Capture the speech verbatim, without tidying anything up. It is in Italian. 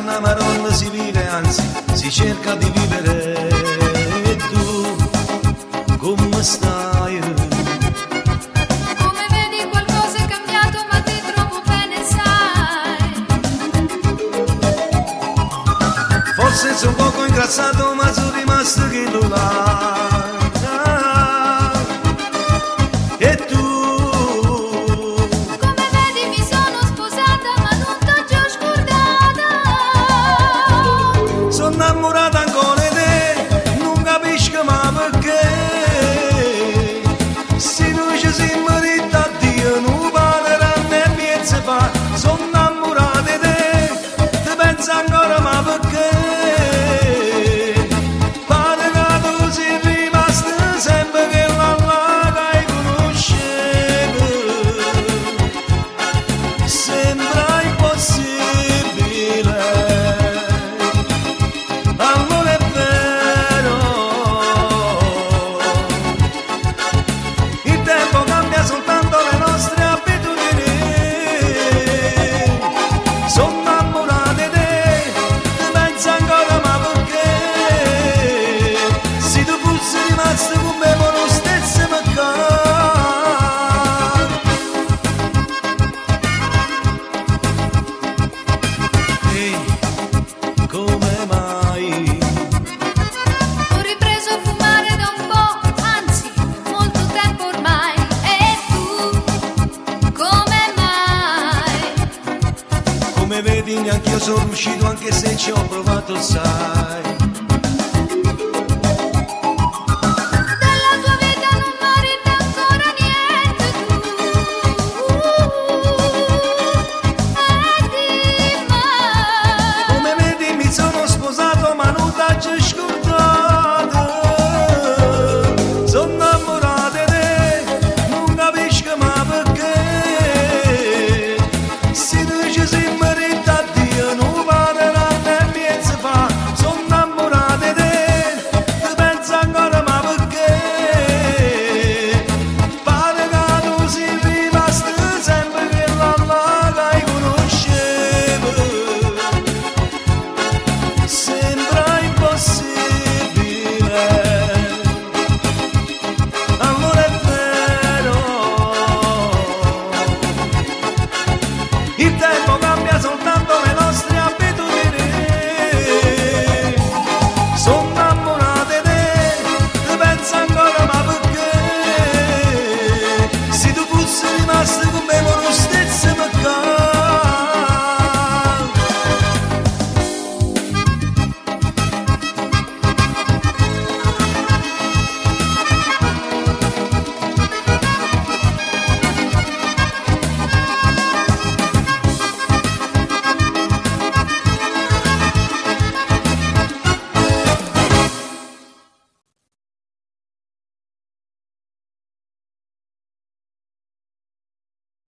una maronna si vive, anzi si cerca di vivere. E tu come stai? Come vedi qualcosa è cambiato ma ti trovo bene, sai. Forse sono un poco ingrassato ma sono rimasto che lo là. E tu? Come vedi mi sono sposata ma non t'ho già scordata. Sono innamorata ancora di te, non capisco ma perché. Se tu ci si merita a Dio non parlerà né piezza fa. Sono innamorata di te, ti penso ancora ma perché. Pare che tu sei rimasto sempre che la là hai conosciuto. Sembra impossibile. Allora è vero, il tempo cambia soltanto le nostre abitudini. Sono innamorata di te, ti penso ancora ma perché. Se tu fossi rimasto con me ma lo stesso peccato. Ehi, come mai? Ho ripreso a fumare da un po', anzi molto tempo ormai. E tu come mai? Come vedi neanch'io sono riuscito anche se ci ho provato sai. Della tua vita non merita ancora niente tu. E di mai? Come vedi mi sono sposato ma non t'ho già scordato. Sono innamorato di te, non capisco ma perché. Se tu ci si merita a Dio non parlerà né piezza fa. Sono innamorato di te, ti penso ancora ma perché. Pare che tu sei rimasto sempre che la là hai conosciuto. Sembra impossibile. Allora è vero, il tempo cambia soltanto le nostre abitudini. Sono innamorato di te, ti penso ancora ma perché. Se tu fossi rimasto con me